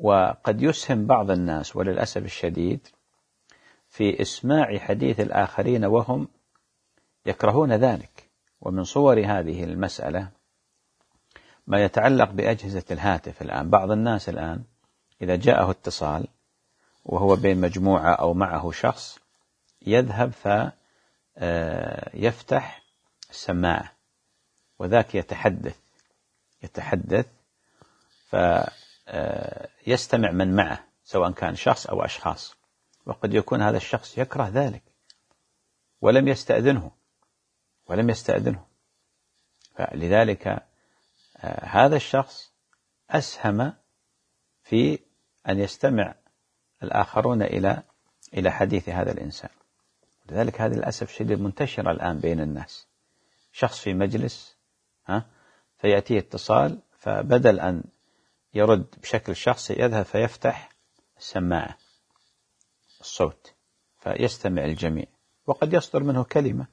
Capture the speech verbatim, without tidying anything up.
وقد يسهم بعض الناس وللأسف الشديد في إسماع حديث الآخرين وهم يكرهون ذلك. ومن صور هذه المسألة ما يتعلق بأجهزة الهاتف. الآن بعض الناس الآن إذا جاءه اتصال وهو بين مجموعة أو معه شخص يذهب فيفتح السماعة وذاك يتحدث يتحدث فيستمع من معه سواء كان شخص أو أشخاص، وقد يكون هذا الشخص يكره ذلك ولم يستأذنه ولم يستأذنه فلذلك هذا الشخص أسهم في أن يستمع الآخرون إلى إلى حديث هذا الإنسان. لذلك هذا للأسف الشديد منتشرة الآن بين الناس، شخص في مجلس ها فيأتيه اتصال فبدل أن يرد بشكل شخصي يذهب فيفتح السماعة الصوت فيستمع الجميع، وقد يصدر منه كلمة